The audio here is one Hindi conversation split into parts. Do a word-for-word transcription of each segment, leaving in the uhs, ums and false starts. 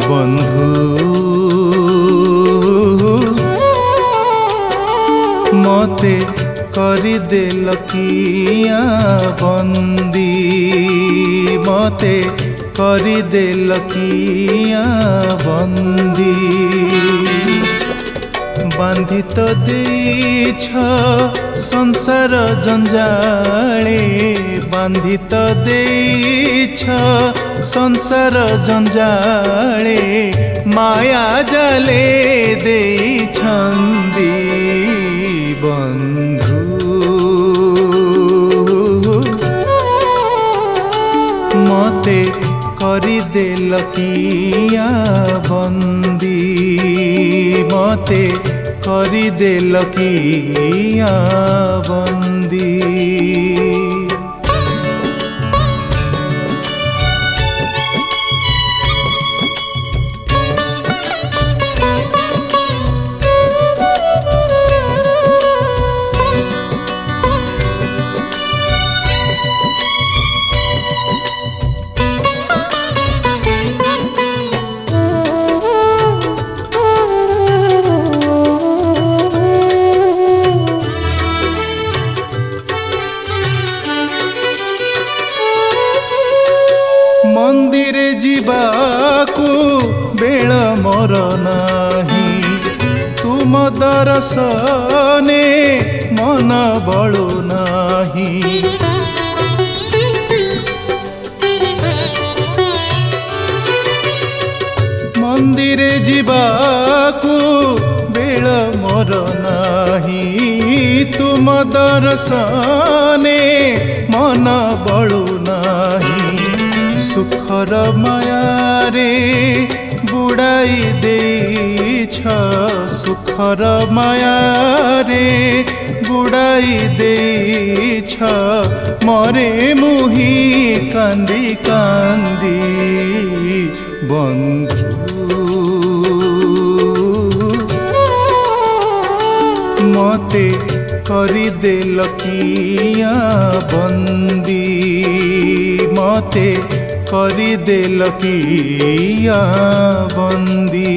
बंधु मते करदेल किया बंदी मते करदेल किया बंदी बांधी तो देछ संसार जंजाले बांधी तो देछ संसार जंजाले माया जाले देछंदी बंधु मते करदेल किया बंदी मते करदेल किया बंदी। मंदिर जीवाकू बेल मोर नाही तुम दर्शने मन बळु नाही मंदिर जीवाकू बेल मोर नाही तुम दर्शने मन बळु नाही सुखर मायारे बुड़ाई देछ सुखर मायारे बुड़ाई देछ मरे मुही कांदी कांदी बंधु मते करदेल किया बंदी मते करदेल किया बंदी।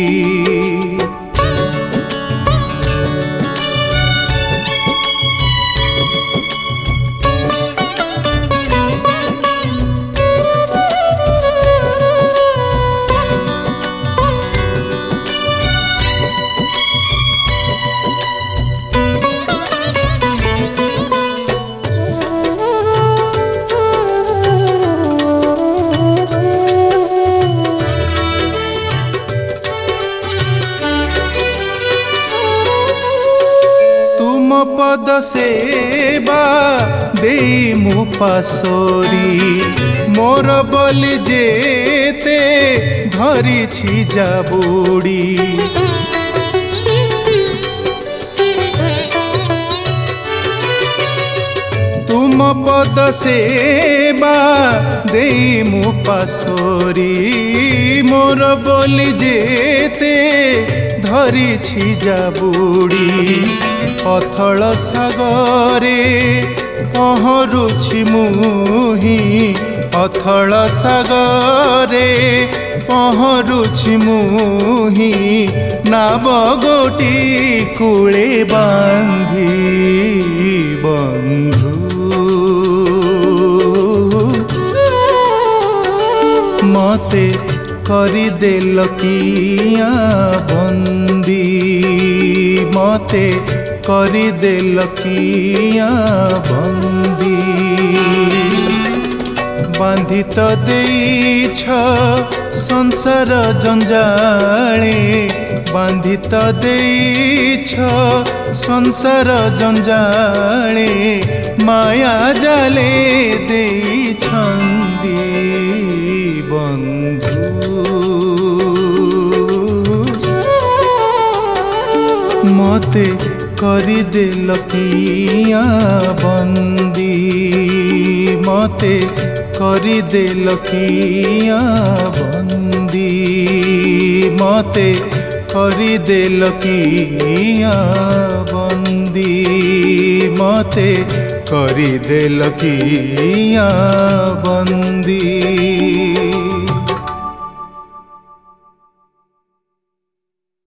पद सेवा दे मु पासोरी मोर बोली जेते धरी छी जाबुड़ी तुम पद सेवा दे मु पासोरी मोर बोली जेते धरी छी जाबुड़ी अथल सागरे पहरुछि मुही अथल सागरे पहरुछि मुही नाव गोटी कूले बांधी बंधु मते करदेल किया बंदी मते करदेल किया बंदी बांधी तो देछ संसार जंजाले बांधी तो देछ संसार जंजाले माया जाले देछंदी बंधु मते करदेल किया बंदी मते करदेल किया बंदी मते करदेल किया बंदी मते करदेल किया बंदी।